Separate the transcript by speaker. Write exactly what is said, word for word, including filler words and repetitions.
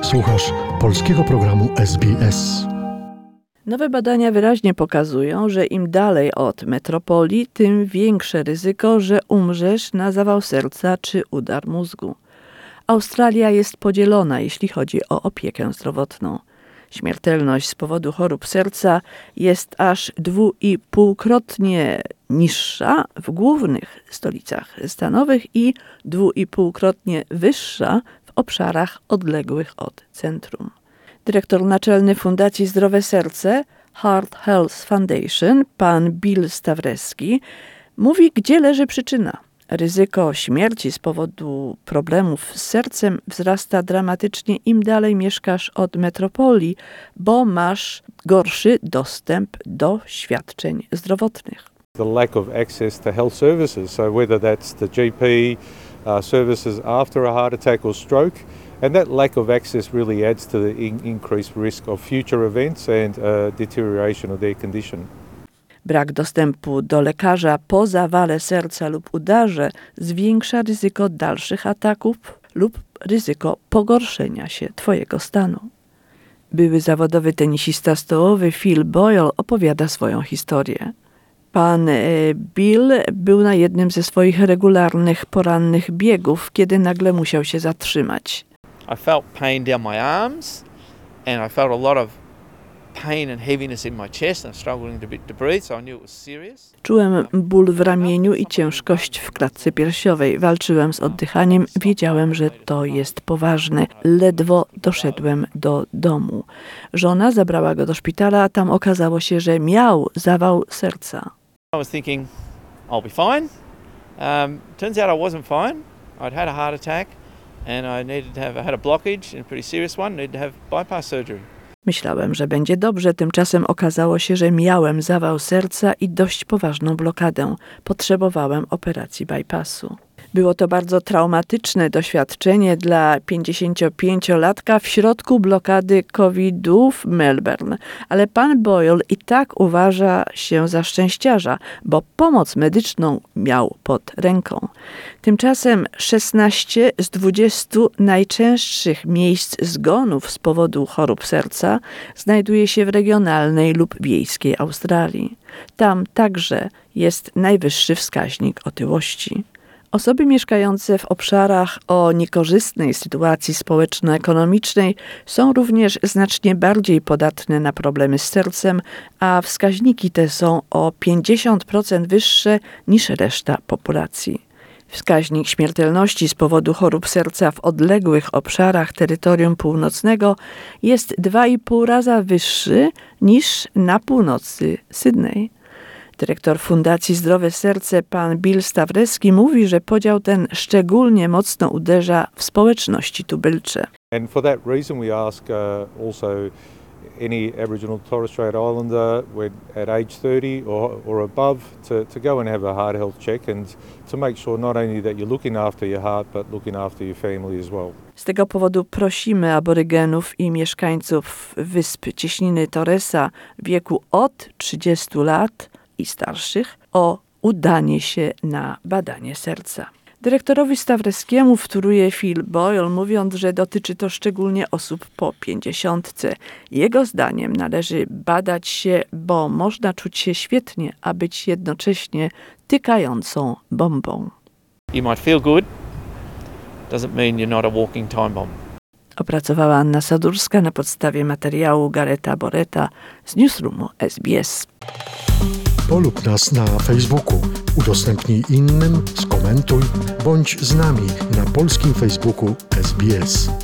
Speaker 1: Słuchasz polskiego programu S B S.
Speaker 2: Nowe badania wyraźnie pokazują, że im dalej od metropolii, tym większe ryzyko, że umrzesz na zawał serca czy udar mózgu. Australia jest podzielona, jeśli chodzi o opiekę zdrowotną. Śmiertelność z powodu chorób serca jest aż dwu i półkrotnie niższa w głównych stolicach stanowych i dwu i półkrotnie wyższa w obszarach odległych od centrum. Dyrektor naczelny Fundacji Zdrowe Serce Heart Health Foundation, pan Bill Stawreski, mówi, gdzie leży przyczyna. Ryzyko śmierci z powodu problemów z sercem wzrasta dramatycznie, im dalej mieszkasz od metropolii, bo masz gorszy dostęp do świadczeń zdrowotnych.
Speaker 3: The lack of access to health services, so whether that's the G P uh, services after a heart attack or stroke, and that lack of access really adds to the in- increased risk of future events and uh, deterioration of their condition.
Speaker 2: Brak dostępu do lekarza po zawale serca lub udarze zwiększa ryzyko dalszych ataków lub ryzyko pogorszenia się twojego stanu. Były zawodowy tenisista stołowy Phil Boyle opowiada swoją historię. Pan Bill był na jednym ze swoich regularnych porannych biegów, kiedy nagle musiał się zatrzymać.
Speaker 4: I felt pain down my arms and I felt a lot of pain and heaviness in my chest and struggling to, be, to breathe, so I knew it was serious.
Speaker 2: Czułem ból w ramieniu i ciężkość w klatce piersiowej. Walczyłem z oddychaniem, wiedziałem, że to jest poważne. Ledwo doszedłem do domu. Żona zabrała go do szpitala, a tam okazało się, że miał zawał serca.
Speaker 4: I was thinking, I'll be fine. Um, turns out I wasn't fine. I'd had a heart attack and I needed to have, I had a blockage, a pretty serious one, needed to have bypass surgery.
Speaker 2: Myślałem, że będzie dobrze, tymczasem okazało się, że miałem zawał serca i dość poważną blokadę. Potrzebowałem operacji bypassu. Było to bardzo traumatyczne doświadczenie dla pięćdziesięciopięciolatka w środku blokady kowida w Melbourne. Ale pan Boyle i tak uważa się za szczęściarza, bo pomoc medyczną miał pod ręką. Tymczasem szesnaście z dwudziestu najczęstszych miejsc zgonów z powodu chorób serca znajduje się w regionalnej lub wiejskiej Australii. Tam także jest najwyższy wskaźnik otyłości. Osoby mieszkające w obszarach o niekorzystnej sytuacji społeczno-ekonomicznej są również znacznie bardziej podatne na problemy z sercem, a wskaźniki te są o pięćdziesiąt procent wyższe niż reszta populacji. Wskaźnik śmiertelności z powodu chorób serca w odległych obszarach terytorium północnego jest dwa i pół raza wyższy niż na północy Sydney. Dyrektor Fundacji Zdrowe Serce, pan Bill Stawreski, mówi, że podział ten szczególnie mocno uderza w społeczności tubylcze.
Speaker 3: And for that reason we ask uh, also any Aboriginal Torres Strait Islander when at age thirty or, or above to, to go and have a heart health check and to make sure not only that you're looking after your heart but looking after your family as well.
Speaker 2: Z tego powodu prosimy aborygenów i mieszkańców wysp Cieśniny Torresa w wieku od trzydziestu lat i starszych o udanie się na badanie serca. Dyrektorowi Stawreskiemu wtóruje Phil Boyle, mówiąc, że dotyczy to szczególnie osób po pięćdziesiątce. Jego zdaniem należy badać się, bo można czuć się świetnie, a być jednocześnie tykającą bombą.
Speaker 4: You might feel good, doesn't mean you're not a walking time bomb.
Speaker 2: Opracowała Anna Sadurska na podstawie materiału Gareta Boreta z Newsroomu S B S.
Speaker 1: Polub nas na Facebooku, udostępnij innym, skomentuj, bądź z nami na polskim Facebooku S B S.